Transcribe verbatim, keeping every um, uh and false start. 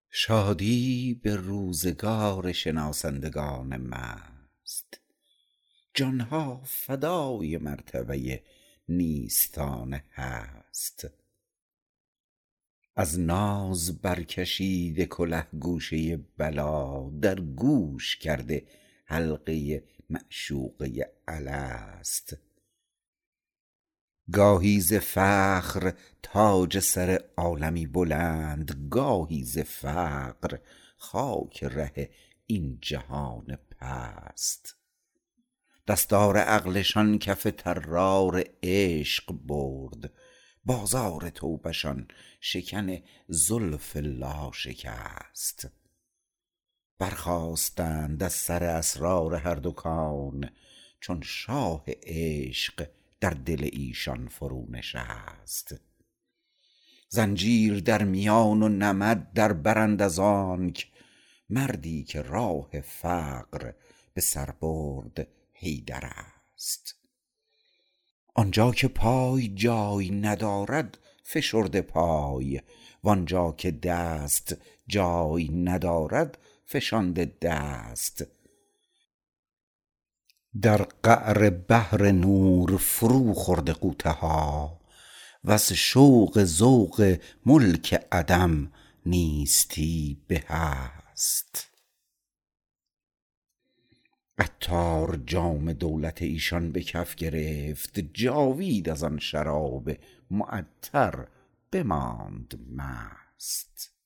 شادی به روزگار شناسندگان مست، جانها فدای مرتبه نیستان هست. از ناز برکشیده کله گوشه بلا، در گوش کرده حلقه معشوقه الست. گاهی ز فخر تاج سر عالمی بلند، گاهی ز فقر خاک ره این جهان پست. دستار عقلشان کف طرار عشق برد، بازار توبه شان شکن زلف لا شکست. برخاستند از سر اسرار هر دو کون، چون شاه عشق در دل ایشان فرو نشست. زنجیر در میان و نمد در برند از آنک، مردی که راه فقر به سر برد حیدر است. آنجا که پای جای ندارد فشرده پای، وانجا که دست جای ندارد فشانده دست. در قعر بحر نور فرو خورده غوطه ها، وز شوق ذوق ملک عدم نیستی به هست. عطار جام دولت ایشان به کف گرفت، جاوید از آن شراب معطر بماند مست.